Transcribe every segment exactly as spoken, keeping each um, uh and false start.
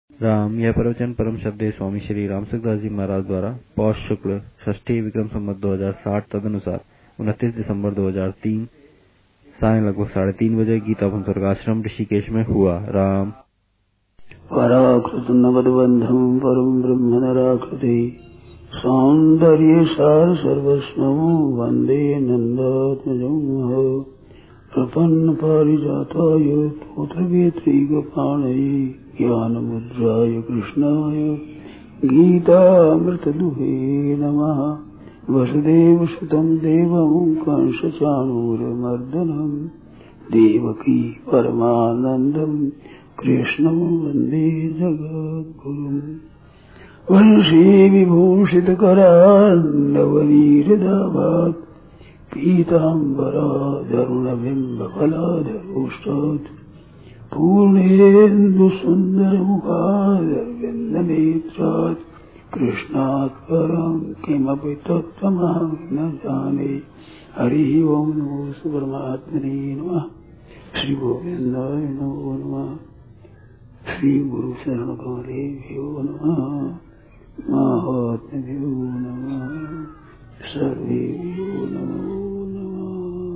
राम। यह प्रवचन परम श्रद्धेय स्वामी श्री रामसुखदास जी महाराज द्वारा पौष शुक्ल षष्ठी विक्रम संवत दो हजार साठ तदनुसार उनतीस दिसंबर दो हजार तीन साय लगभग साढ़े तीन बजे गीताभवन स्वर्गाश्रम ऋषिकेश में हुआ। राम। पराकृत नवदबंधम परम ब्रह्म नराकृति सौंदर्य सार सर्वस्वं वंदे नंदात्मजं प्रपन्न पारिजाताय पुत्रवेत्रीगपाणये ज्ञानमुद्राय कृष्णाय गीतामृतदुहे नमः। वसुदेवसुतं देवं कंसचाणूरमर्दनं देवकी परमानन्दं कृष्णं वन्दे जगद्गुरुम्। वंशी विभूषितकरान्नवनीरदाभात् पीताम्बराधरुणबिम्बफलाधरोष्टात् पूर्णेन्दुसुन्दरमुखादरविन्दनेत्रात् कृष्णात् परं किमपि तत्त्वमहं न जाने। हरिः ओम्। नमो परमात्मने नमः। श्री गोविन्दाय नमो नमः। श्री गुरु शरण कमलेभ्यो नमः। महात्म्यो नमः। सर्वेभ्यो नमो नमः।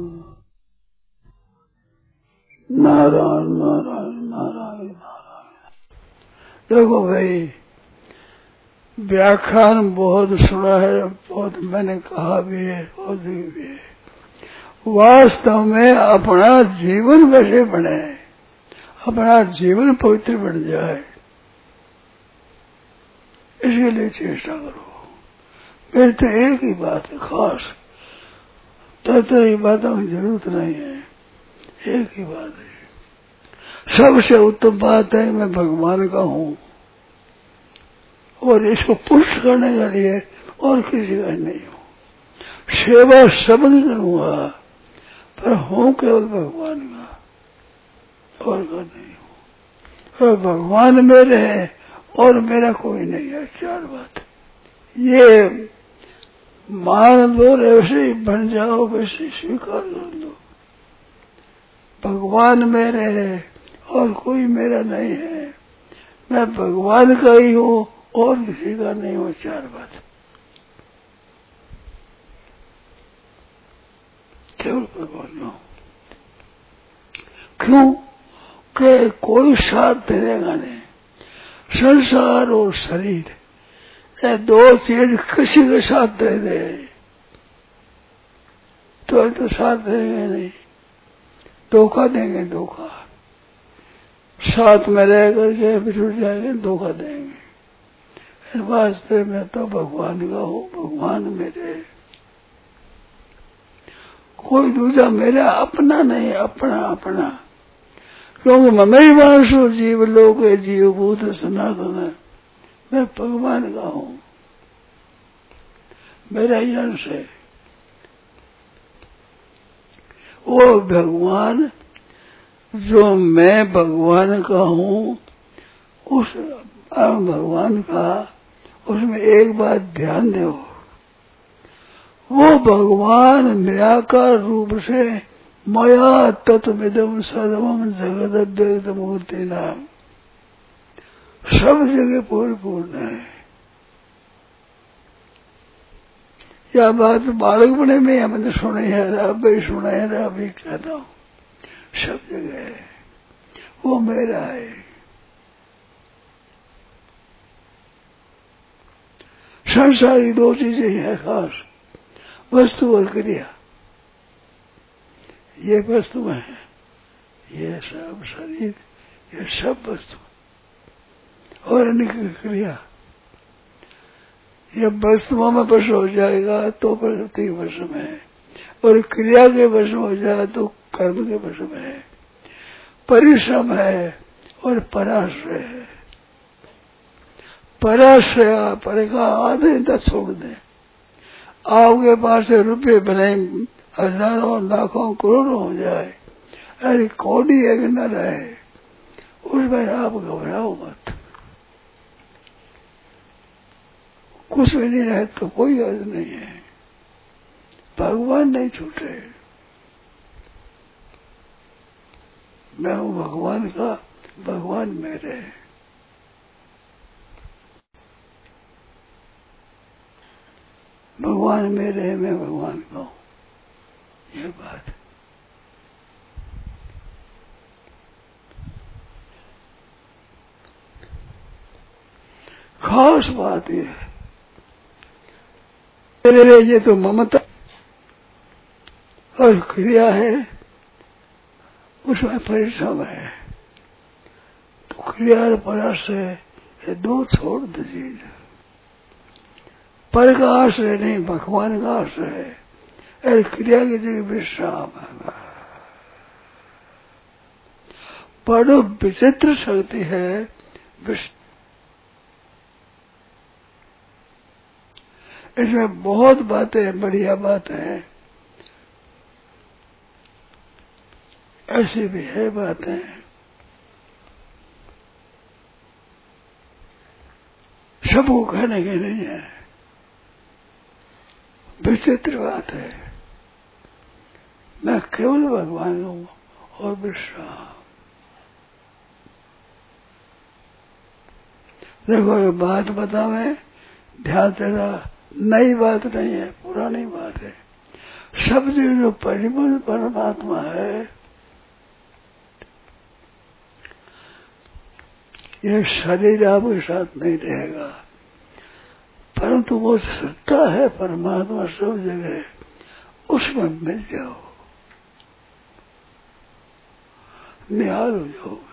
नारायण नारायण नारायण नारायण। देखो भाई, व्याख्यान बहुत सुना है, बहुत मैंने कहा भी है, बहुत भी है। वास्तव में अपना जीवन वैसे बने, अपना जीवन पवित्र बन जाए, इसके लिए चेष्टा करो। मेरी तो एक ही बात है खास, तरह तरह की बातों की जरूरत नहीं है, एक ही बात है। सबसे उत्तम बात है मैं भगवान का हूँ, और इसको पुष्ट करने के लिए और किसी का नहीं हूँ। सेवा सबकी करूंगा, पर हूँ केवल भगवान का, और का नहीं हूँ। और भगवान मेरे है और मेरा कोई नहीं है। चार बात ये मान लो, वैसे ही बन जाओ, वैसे स्वीकार कर लो। भगवान मेरे है और कोई मेरा नहीं है, मैं भगवान का ही हूँ और किसी का नहीं हूँ। चार बात केवल भगवान का हूँ। क्यों कि कोई साथ देगा नहीं। संसार और शरीर ये दो चीज किसी के साथ दे दे तो तो साथ देंगे नहीं, धोखा देंगे। धोखा साथ में रह करके बिछुड़ जाएंगे, धोखा देंगे। वास्तव में तो भगवान का हूँ, भगवान मेरे, कोई दूसरा मेरा अपना नहीं, अपना अपना। क्योंकि ममई वासो जीव लोक जीवभूत सनातन है, मैं भगवान का हूँ, मेरा ही अंश है। वो भगवान जो मैं भगवान का हूँ, उस भगवान का उसमें एक बात ध्यान दो, वो भगवान निराकार रूप से मया तत्मिदं सर्वं जगद अद्वैत मूर्ति नाम सब जगह पूर्ण है। यह बात बालक बने में हमने सुनी है, अब भी सुना है, अभी कहता हूँ, सब जगह है, वो मेरा है। संसारी दो चीजें हैं खास, वस्तु और क्रिया। ये वस्तु है, ये सब शरीर, ये सब वस्तु और इनकी क्रिया। ये वस्तुओं में वश हो जाएगा तो प्रकृति के वश में है, और क्रिया के वश हो जाए तो कर्म के वश में है। परिश्रम है और पराश्रय है। पराश्रय पर का आधे तक छोड़ दे। आपके पास रुपये बने हजारों लाखों करोड़ों हो जाए, अरे कौड़ी एक न रहे, उसमें आप घबराओ मत। कुछ भी नहीं रहे तो कोई अर्थ नहीं है, भगवान नहीं छूटे। मैं हूँ भगवान का, भगवान मेरे है। भगवान मेरे है, मैं भगवान का हूं, ये बात है। खास बात यह है, मेरे ये तो ममता और क्रिया है, उसमें परिश्रम है। तो क्रिया और पराश्रय ये दो छोड़ दीजिए। पर का आश्रय नहीं, भगवान का आश्रय है। और क्रिया की जगह विश्राम है। बड़ो विचित्र शक्ति है। इसमें बहुत बातें, बढ़िया बातें हैं, ऐसी भी है बातें, सबको कहने की नहीं है। विचित्र बात है। मैं केवल भगवान हूं और विश्राम। देखो ये बात बतावे, ध्यान देना, नई बात नहीं है, पुरानी बात है। सब जो परिपूर्ण परमात्मा है, ये शरीर आपके साथ नहीं रहेगा, परंतु वो सत्ता है परमात्मा सब जगह, उसमें मिल जाओ, निहाल हो जाओगे।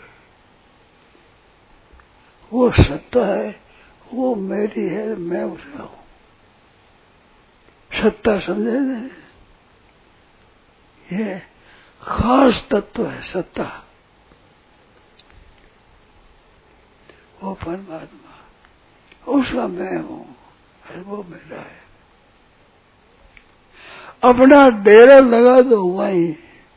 वो सत्ता है, वो मेरी है, मैं उसका हूं। सत्ता समझे नहीं? ये खास तत्व है सत्ता। वो परमात्मा, उसका मैं हूं, वो मेरा है। अपना डेरा लगा दो वहीं,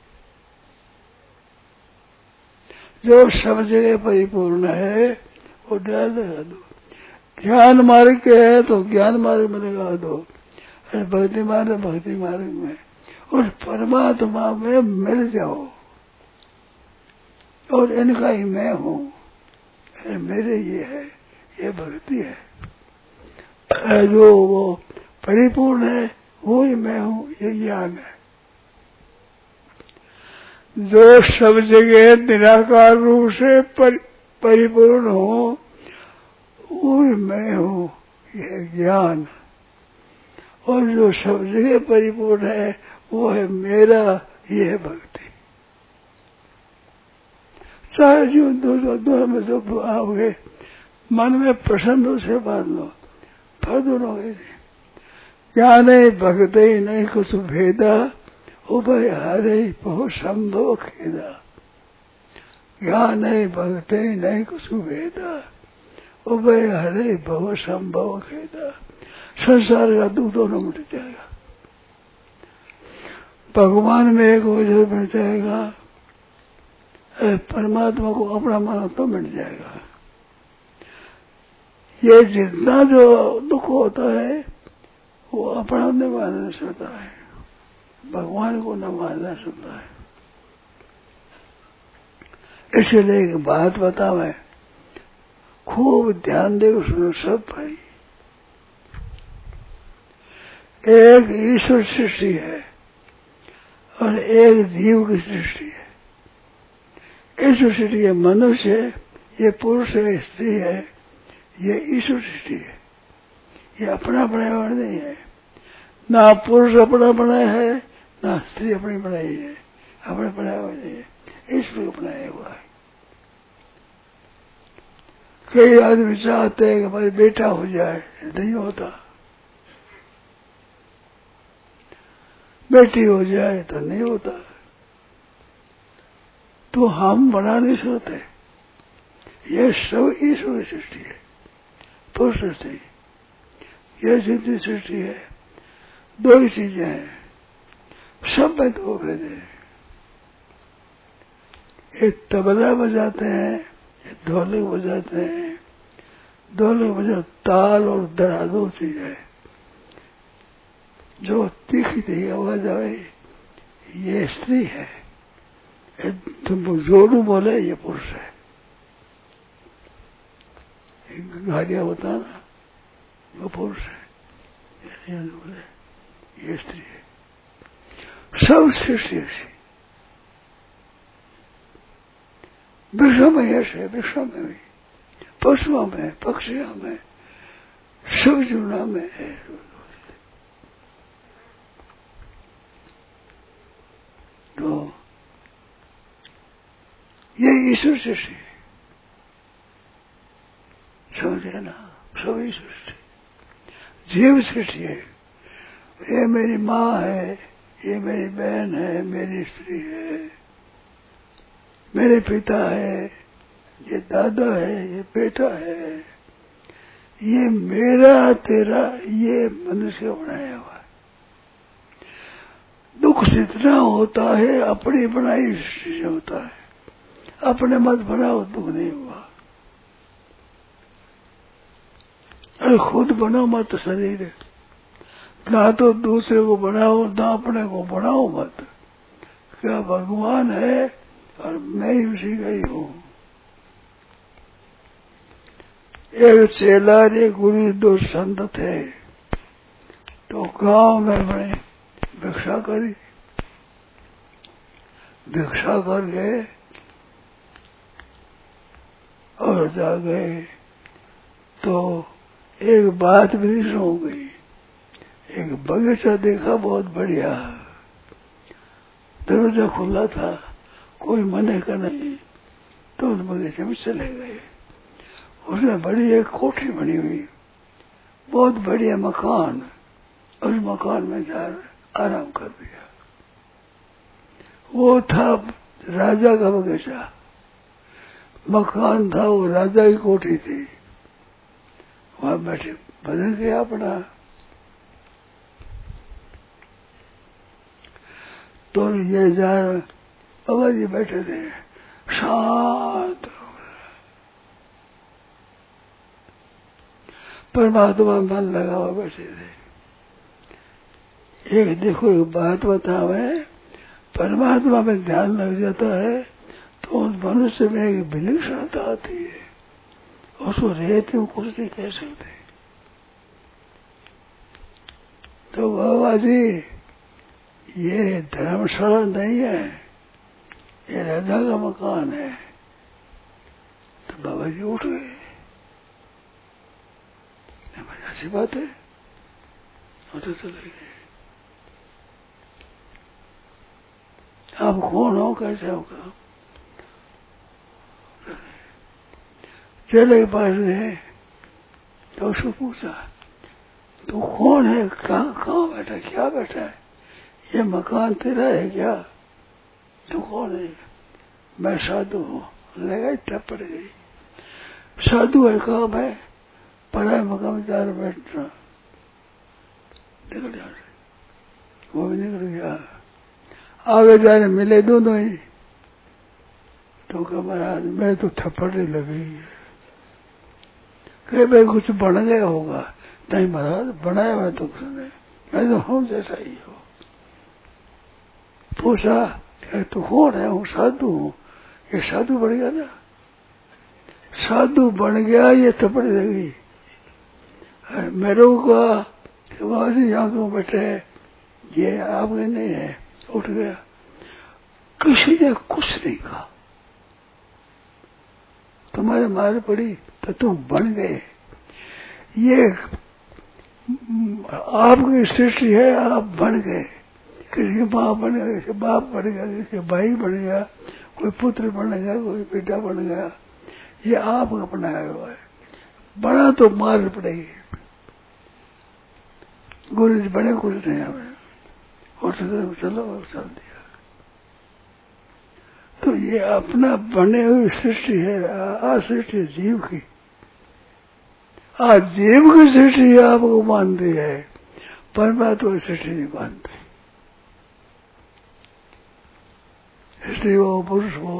जो सब जगह परिपूर्ण है वो डेरा लगा दो। ज्ञान मार्ग के है तो ज्ञान मार्ग में लगा दो, भक्ति मार्ग भक्ति मार्ग में, उस परमात्मा में मिल जाओ। और इनका ही मैं हूं, मेरे ये है, ये भक्ति है। जो वो परिपूर्ण है वो ही मैं हूं, ये ज्ञान है। जो सब जगह निराकार रूप से पर, परिपूर्ण हो, वो ही मैं हूं, ये ज्ञान। और जो सब जगह परिपूर्ण है वो है मेरा, ये है भक्ति। चाहे जो दो सौ दो में जो आओगे, मन में प्रसन्न से बांध लो, फिर दोनों ज्ञान भक्ति नहीं कुछ भेदा, उभय हरे बहु संभव खेदा। ज्ञान भक्ति नहीं कुछ भेदा, उभय हरे बहु संभव खेदा। संसार का दुख दोनों मिट जाएगा, भगवान में एक वजह मिट जाएगा, परमात्मा को अपना मानो तो मिट जाएगा। ये जितना जो दुख होता है वो अपना नहीं मानना सकता है, भगवान को न मानना सकता है। इसलिए एक बात बतावे, खूब ध्यान दे सुनो सब भाई। एक ईश्वर सृष्टि है और एक जीव की सृष्टि है। ईश्वर सृष्टि है मनुष्य है, ये पुरुष है, स्त्री है, ये ईश्वर सृष्टि है। ये अपना बनाया हुआ नहीं है, ना पुरुष अपना बनाया है, ना स्त्री अपनी बनाई है, अपने बनाया हुआ नहीं है, ईश्वर को बनाया हुआ है। कई आदमी चाहते हैं कि हमारी बेटा हो जाए, नहीं होता। बेटी हो जाए तो नहीं होता। तो हम बना नहीं सकते, ये सब ईश्वर की सृष्टि है, पुरुष सृष्टि, ये सिद्धि सृष्टि है। दो ही चीजें हैं, सब में दो भेद है। एक तबला बजाते हैं, एक ढोलक बजाते हैं। ढोलक बजा ताल और दरा दो चीज है। जो तीखी तीखी आवाज आए ये स्त्री है, तुम जोरू बोले ये पुरुष है। गाड़िया होता ना वो पुरुष है, ये स्त्री है। सब सृष्टि ऐसी वृक्षों में ऐसे, वृक्षों में भी, पशुओं में, पक्षियों में, सब जीवों में है। तो ये ईश्वर सृष्टि है, समझे ना, सब ईश्वर सृष्टि, जीव सृष्टि है। ये मेरी माँ है, ये मेरी बहन है, मेरी स्त्री है, मेरे पिता है, ये दादा है, ये बेटा है, ये मेरा तेरा, ये मनुष्य बनाया हुआ है। दुख जितना होता है अपनी बनाई सृष्टि से होता है, अपने मत बनाओ दुख नहीं हुआ। अरे खुद बनाओ मत शरीर, ना तो दूसरे को बनाओ ना अपने को बनाओ मत। क्या भगवान है और मैं ही उसी का ही हूँ। एक चेला एक गुरु दो संत थे, तो गांव में बने भिक्षा करी, भिक्षा कर गए और जा गए तो एक बात भी हो गई। एक बगीचा देखा बहुत बढ़िया, दरवाजा खुला था, कोई मने का नहीं, तो उस बगीचे में चले गए। उसमें बड़ी एक कोठी बनी हुई, बहुत बढ़िया मकान, उस मकान में जा आराम कर दिया। वो था राजा का बगीचा, मकान था वो राजा की कोठी थी, वहां बैठे बदल गया अपना। तो ये जा बाबा जी बैठे थे शांत, परमात्मा मन लगा हुआ बैठे थे। एक देखो एक बात बतावे, परमात्मा में ध्यान लग जाता है तो उस मनुष्य में एक विलक्षणता आती है, उसको रहते हो कुछ नहीं कह सकते। तो बाबा जी ये धर्मशाला नहीं है, ये राजा का मकान है। तो बाबा जी उठ गए, अच्छी बात है, और तो चले गए। आप कौन हो, कैसे होगा? चले के पास गए तो उसको पूछा, तू कौन है, कहाँ कहाँ बैठा, क्या बैठा है, ये मकान तेरा है क्या, तू कौन है? मैं साधु हूँ। लगा टपड़ गई, साधु है, काम है, पढ़ाई मकान में जा बैठना, निकल जा रहे, वो भी निकल गया। आगे जाने मिले दोनों ही, तो कहा महाराज मैं तो थप्पड़ नहीं लगी, कहे भाई कुछ बन गया होगा। नहीं महाराज बनाया मैं तो कुछ नहीं, मैं तो हूँ जैसा ही हो। पूछा तू कौन है? हूँ साधु हूँ। ये साधु बन गया ना, साधु बन गया, ये थप्पड़ लगी। मेरे को कहा वहां यहाँ क्यों बैठे, ये आपके नहीं है, उठ गया। किसी ने कुछ नहीं कहा, तुम्हारे मार पड़ी तो तुम बन गए। ये आपकी सृष्टि है, आप बन गए। किसी की माँ बन गया, किसी बाप बन गया, किसी भाई बन गया, कोई पुत्र बन गया, कोई बेटा बन गया, ये आप अपनाया हुआ है। बना तो मार पड़ेगी। गुरु जी बड़े कुछ नहीं हमें, और चलो चल दिया। तो ये अपना बने हुई सृष्टि है, आ सृष्टि जीव की, आज जीव की सृष्टि आपको मानती है, परमात्मा की सृष्टि नहीं मानती। स्त्री हो, पुरुष हो,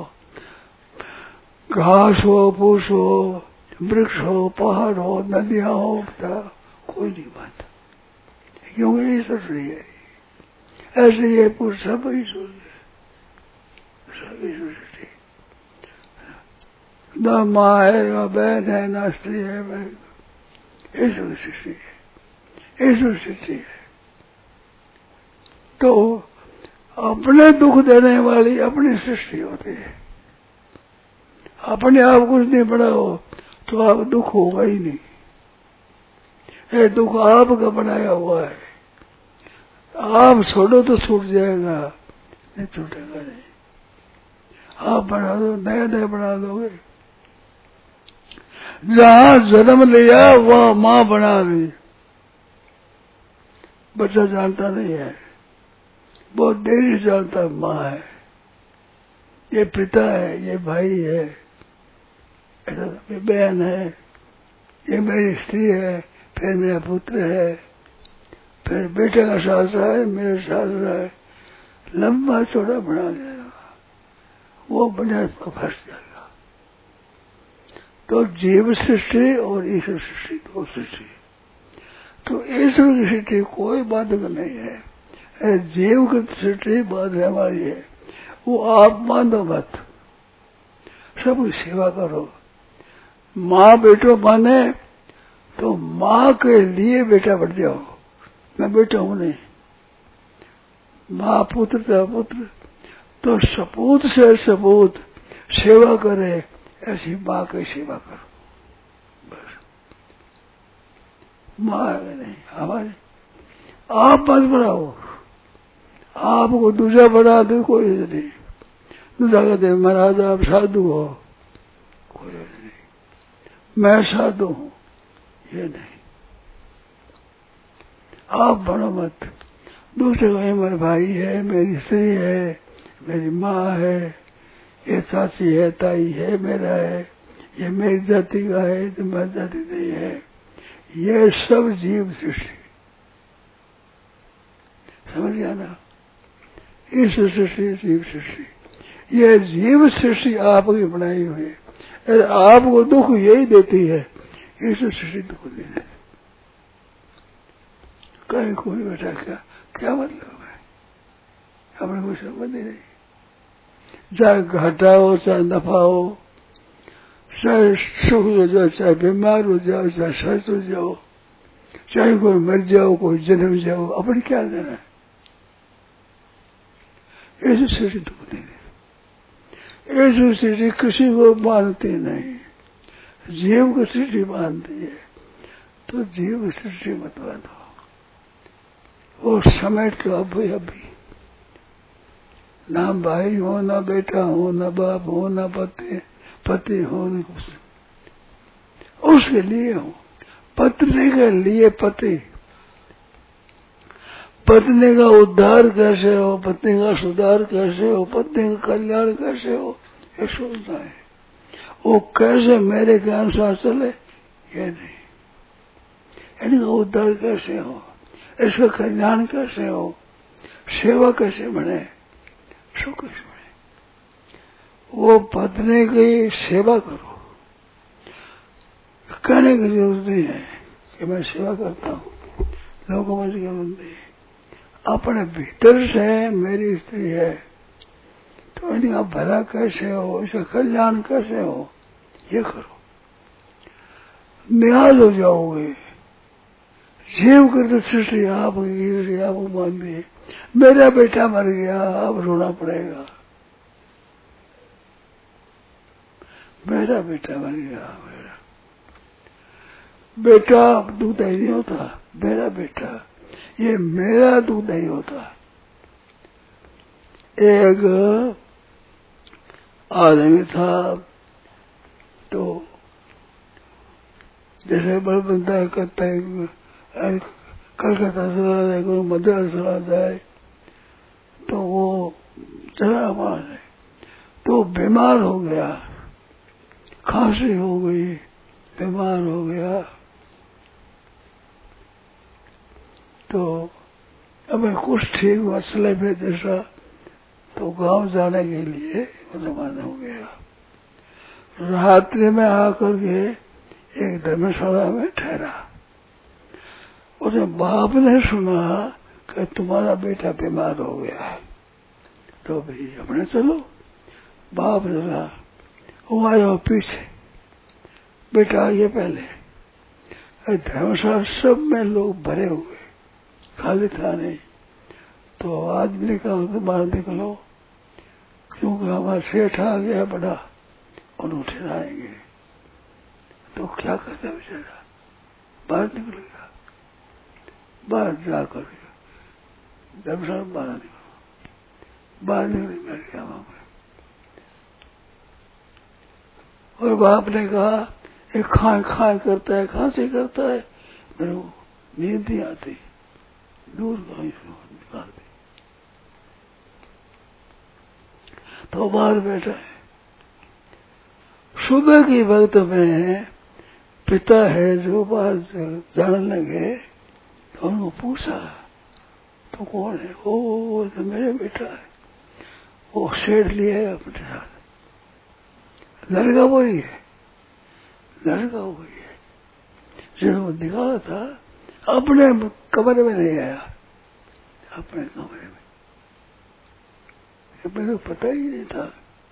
घास हो, फूस हो, वृक्ष हो, पहाड़ हो, नदियां हो, कोई नहीं मानता, क्योंकि ईश्वर सृष्टि है। ऐसे ये पुरुष सब ईश्वर है, सब ईश्वर सृष्टि। न माँ है, न बहन है, न स्त्री है, ईश्वर सृष्टि है। ईश्वर सृष्टि है। तो अपने दुख देने वाली अपनी सृष्टि होती है। अपने आप कुछ नहीं बनाओ तो आप दुख होगा ही नहीं। ये दुख आपका बनाया हुआ है। आप छोड़ो तो छूट जाएगा, नहीं छूटेगा नहीं। आप बना दो, नया नया बना दोगे। जहां जन्म लिया वह माँ बना दी। बच्चा जानता नहीं है, बहुत देरी से जानता है माँ है, ये पिता है, ये भाई है, ये बहन है, ये मेरी स्त्री है, फिर मेरा पुत्र है, फिर बेटे का सासरा है, मेरा सासरा है। लंबा चौड़ा बना देगा, वो बना फंस जाएगा। तो जीव सृष्टि और ईश्वर सृष्टि दो सृष्टि। तो ईश्वर की सृष्टि कोई बाधक नहीं है, जीव की सृष्टि बाधने वाली है। वो आप मानो मत, सबकी सेवा करो। माँ बेटो माने तो माँ के लिए बेटा बढ़ जाओ। मैं बेटा हूं नहीं, माँ पुत्र था पुत्र, तो सपूत से सपूत सेवा करे, ऐसी माँ की सेवा करो बस। माँ नहीं हमारी। आप मत बनाओ, आपको दूसरा बना दो कोई नहीं। दूसरा कहते महाराज आप साधु हो, कोई नहीं, मैं साधु हूं, ये नहीं। आप बनो मत। दूसरे को मेरा भाई है, मेरी स्त्री है, मेरी माँ है, ये चाची है, ताई है, मेरा है, ये मेरी जाति का है, तुम्हारी जाति नहीं है। ये सब जीव सृष्टि, समझ गया ना? इस सृष्टि जीव सृष्टि, ये जीव सृष्टि आपकी बनाई हुई है। आपको दुख यही देती है, इस सृष्टि दुख नहीं देती। कहीं कोई बैठा क्या क्या मतलब है, हमें कोई समझ ही नहीं। चाहे घाटा हो चाहे नफा हो, चाहे सुख हो जाओ चाहे बीमार हो जाओ चाहे स्वस्थ हो जाओ, चाहे कोई मर जाओ कोई जन्म जाओ, अपने क्या देना है? ऐसी सृष्टि दुख नहीं देती। ऐसी सृष्टि किसी को मानती नहीं, जीव की सृष्टि मानती है। तो जीव की सृष्टि मत मानो, वो समेट लो अभी अभी। ना भाई हो, ना बेटा हो, ना बाप हो, ना पति पति हो, न कुछ उसके लिए हो। पत्नी के लिए पति, पत्नी का उद्धार कैसे हो, पत्नी का सुधार कैसे हो, पत्नी का कल्याण कैसे हो, ये सोचना है। वो कैसे मेरे के अनुसार चले, ये नहीं। इनका उद्धार कैसे हो, इसका कल्याण कैसे हो, सेवा कैसे बने, सुख कैसे बने, वो पत्नी की सेवा करो। कहने की जरूरत नहीं है कि मैं सेवा करता हूँ, लोगों में जरूरत नहीं। अपने भीतर से मेरी स्त्री है तो इनका भला कैसे हो, इसका कल्याण कैसे हो, ये करो। निहाल हो जाओगे। जीव करते सृष्टि आप आपको मान दिए। मेरा बेटा मर गया, अब रोना पड़ेगा। मेरा बेटा मर गया, मेरा बेटा दूध नहीं होता, मेरा बेटा, ये मेरा दूध नहीं होता। एक आदमी था, तो जैसे बड़ बंदा करता है, कलकत्ता चला जाए, कोई मद्रास चला जाए, तो वो चला वहां है, तो बीमार हो गया, खांसी हो गई, बीमार हो गया। तो अब कुछ ठीक हुआ, चले पे जैसा, तो गांव जाने के लिए रवाना हो गया। रात्रि में आकर के एक धर्मशाला में ठहरा। उसने बाप ने सुना कि तुम्हारा बेटा बीमार हो गया है, तो भाई अपने चलो। बाप जरा वो आया पीछे, बेटा आइए पहले। धर्मशाला सब में लोग भरे हुए, खाली था नहीं। तो आदमी ने कहा तो बाहर निकलो, क्योंकि हमारा सेठ आ गया बड़ा और उठे आएंगे। तो क्या करता बेचारा, बाहर निकल गया। बाहर जाकर धर्मशाला बाहर निकलो, बाहर निकल बैठ गया वहां पर। और बाप ने कहा एक खाए खाए करता है, खांसी करता है, मेरे को नींद नहीं आती, दूर का निकाल दी। तो बाहर बैठा है। सुबह की वक्त में पिता है जो बात जानने लगे, तो उनको पूछा तो कौन है? ओ तो मेरे बेटा है, वो शेर लिए है अपने साथ। लड़का वही है, लड़का वही है जिसको निकाला था, अपने कमरे में नहीं आया, अपने कमरे में। मेरे को पता ही नहीं था।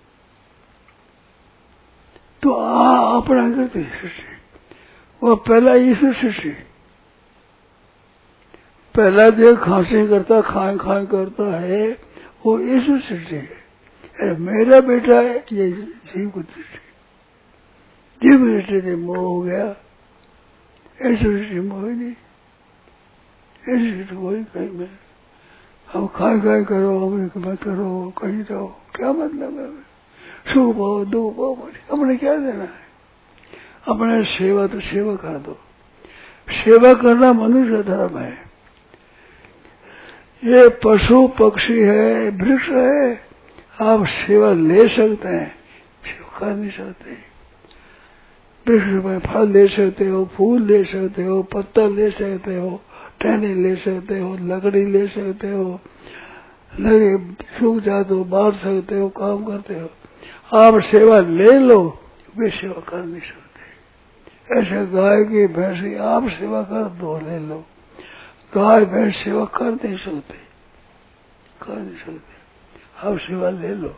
तो आ अपना करते सृष्टि, वो पहला ईश्वर सृष्टि, पहला जो खांसी करता खाए खाए करता है वो ईश्वर सृष्टि है। मेरा बेटा है ये जीव को दृष्टि, जीव दृष्टि से मोह हो गया, ऐसी दृष्टि मोह ही नहीं, ऐसी दृष्टि कोई कहीं में हम खाए खाए करो, हम करो, कहीं रहो, क्या मतलब है? सुख पाओ दुख पाओ, अपने क्या देना है? अपने सेवा तो सेवा कर दो, सेवा करना मनुष्य धर्म है। ये पशु पक्षी है, वृक्ष है, आप सेवा ले सकते हैं, सेवा कर नहीं सकते। वृक्ष में फल ले सकते हो, फूल ले सकते हो, पत्ता ले सकते हो, टहनी ले सकते हो, लकड़ी ले सकते हो, लगे सूख जा तो बांट सकते हो, काम करते हो। आप सेवा ले लो, वे सेवा कर नहीं सकते। ऐसे गाय की भैंस की आप सेवा कर दो, ले लो, गाय भैंस सेवा कर नहीं सकते, कर नहीं सकते, आप सेवा ले लो।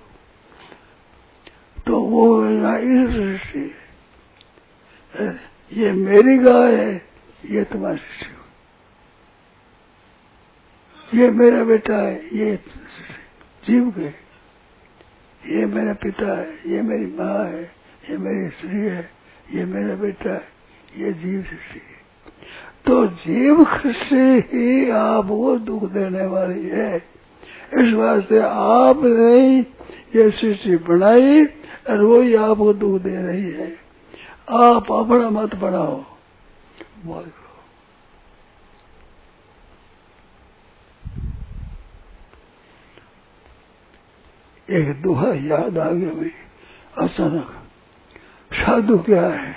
तो वो इस दृष्टि है, ये मेरी गाय है, ये तुम्हारी सृष्टि, ये मेरा बेटा है, ये जीव के, ये मेरा पिता है, ये मेरी माँ है, ये मेरी स्त्री है, ये मेरा बेटा है, ये जीव सृष्टि है। तो जीव सृष्टि ही आपको दुख देने वाली है। इस वास्ते आपने ये सृष्टि बनाई और वही आपको दुख दे रही है। आप अपना मत बनाओ, बोल करो। एक दोहा याद आ गया भाई अचानक। साधु क्या है?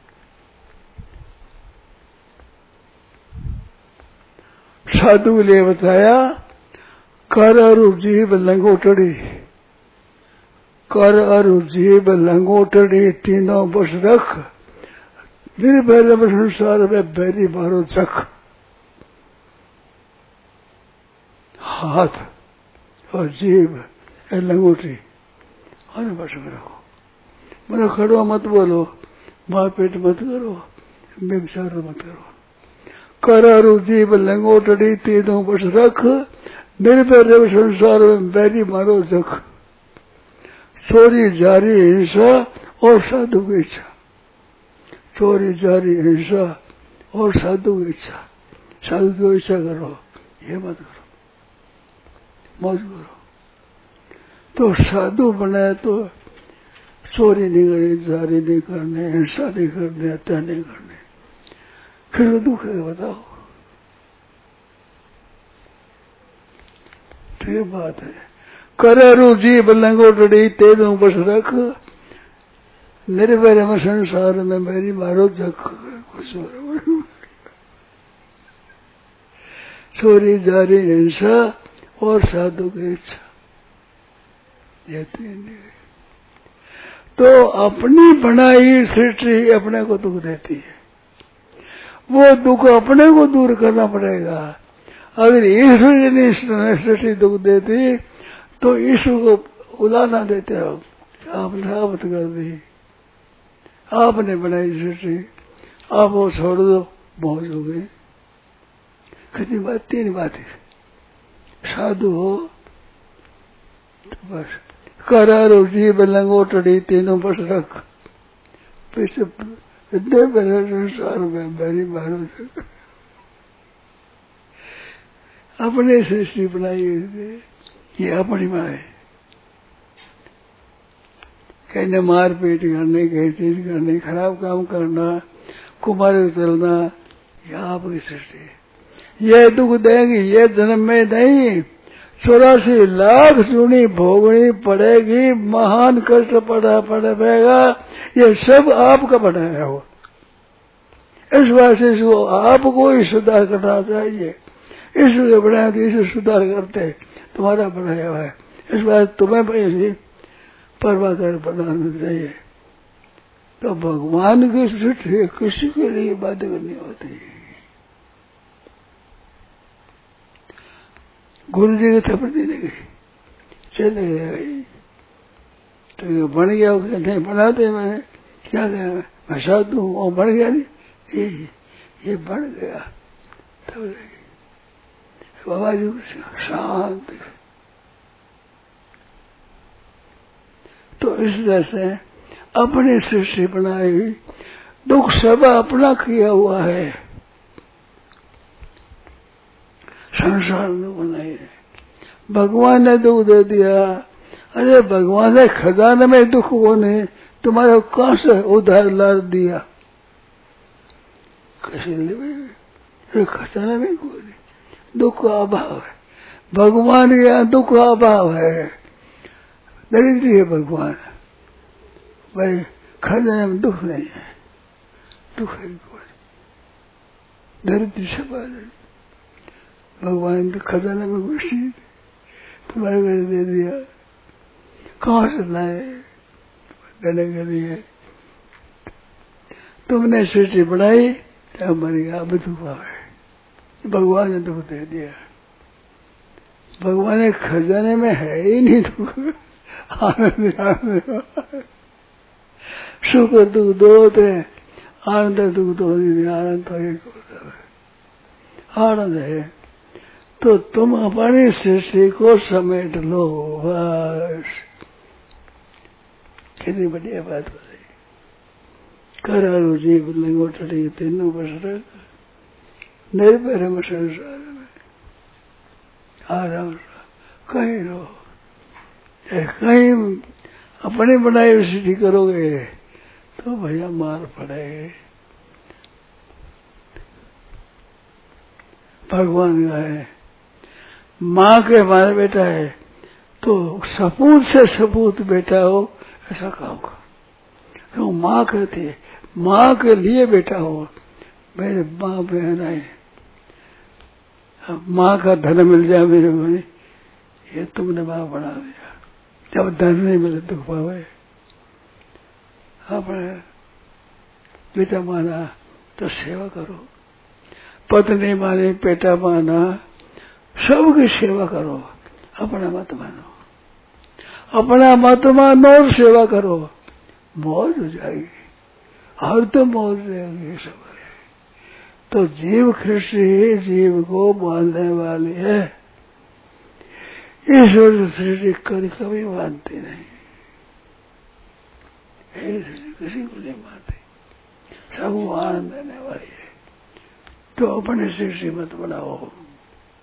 साधु ने बताया कर अरु जीव लंगोटड़ी, कर अरु जीव लंगोटड़ी तीनों बस रख, निर्भय संसार में बैरी मारो चख। हाथ और जीव लंगोटी और बस में रखो, मेरा खड़ो मत बोलो, मार पेट मत करो, व्यभिचार मत करो। कर जीव लंगोटड़ी तीनों बस रख, निर्भय संसार में बैरी मारो जख। चोरी जारी हिंसा और साधु की इच्छा, चोरी जारी हिंसा और साधु की इच्छा, साधु की इच्छा करो, ये मत करो, मौज करो। तो साधु बने तो चोरी नहीं करनी, जारी नहीं करने, हिंसा नहीं करने, हत्या नहीं करने, फिर दुख है बताओ। तो ये बात है, करु जीव लंगोटड़ी तेनों बस रख, निर्भय में संसार में मेरी मारो जख। चोरी जारी हिंसा और साधु की इच्छा, ये तीन। तो अपनी बनाई सृष्टि अपने को दुख देती है, वो दुख अपने को दूर करना पड़ेगा। अगर ईश्वर ने सृष्टि दुख देती तो ईश्वर को उलाना देते हो, आपने आपत कर दी, आपने बनाई सृष्टि, आप वो छोड़ दो, मौज हो गई। कितनी बात, तीन बातें। साधु हो तो बस करारो जीव लंगोटड़ी तीनों बस रख, पीछे इतने बड़े संसार में बड़ी मारो अपने सृष्टि बनाई, ये अपनी माँ है। कहीं मार पीट करने, कहीं चीज करने, खराब काम करना, कुमार चलना, यह आपकी सृष्टि है। ये दुख देंगी, ये जन्म में नहीं, चौरासी लाख सुनी भोगनी पड़ेगी, महान कष्ट पड़ा पड़ेगा, ये सब आपका बनाया हो। इस वास्ते इसको आपको ही सुधार करना चाहिए। ईश्वर के बनाया तो ईश्वर सुधार करते, तुम्हारा बनाया हुआ है, इस बात तुम्हें पैसे परवाह कर बनाना चाहिए। तो भगवान की सृष्टि किसी के लिए बात करनी होती है। गुरु जी की थप्पड़ देने की चले गए तो बन गया, नहीं बनाते मैं क्या गया, मैं साधु हूँ, वो बन गया नहीं, ये ये बन गया। तब बाबा जी शांत। तो इस तरह से अपनी सृष्टि बनाई, दुख सब अपना किया हुआ है, संसार में बनाई है। भगवान ने दुख दे दिया, अरे भगवान ने खजाने में दुख को नहीं, तुम्हारे कहां से उधार ला दिया, कैसे ले खजाने में कोई नहीं, दुख का अभाव है। भगवान के यहाँ दुख का अभाव है, दरिद्र है भगवान, भाई खजाने में दुख नहीं है, दुख है कोई दरिद्र से बात। भगवान के खजाने में कुछ नहीं, तुम्हारे घर दे दिया, कहाँ से लाए, देने के लिए तुमने सृष्टि बनाई, तो हमारी अब दुख है, भगवान ने दुख दे दिया। भगवान के खजाने में है ही नहीं दुख, आनंद सुख दुख दो होते हैं, आनंद दुख दो नहीं, आनंद तो एक होता है, आनंद है। तो तुम अपनी सृष्टि को समेट लो बस, कितनी बढ़िया बात हो रही। करारू जीव लंगोटड़ी तीनों बस रख, निर्भय में संसार में आराम कहीं रहो, कहीं अपने बनाई हुई सृष्टि करोगे तो भैया मार पड़ेगी। भगवान का है, माँ के हमारा बेटा है तो सपूत से सपूत बेटा हो, ऐसा काम करो। क्यों माँ कहती है, माँ के लिए बेटा हो, मेरे माँ बहन आए, माँ का धन मिल जाए मेरे को, ये तुमने माँ बना दिया। जब धन नहीं मिले दुख पावे, अपने बेटा माना तो सेवा करो, पत्नी माने बेटा माना सबकी सेवा करो, अपना मत मानो, अपना मत मानो और सेवा करो, मौज हो जाएगी, हर तो मौज रहेगी सब। तो जीव कृष्ण जीव को बांधने वाली है, ईश्वर सृष्टि कभी कभी मानती नहीं, किसी को नहीं मानती, सबको आनंद देने वाली है। तो अपने सृष्टि मत बनाओ।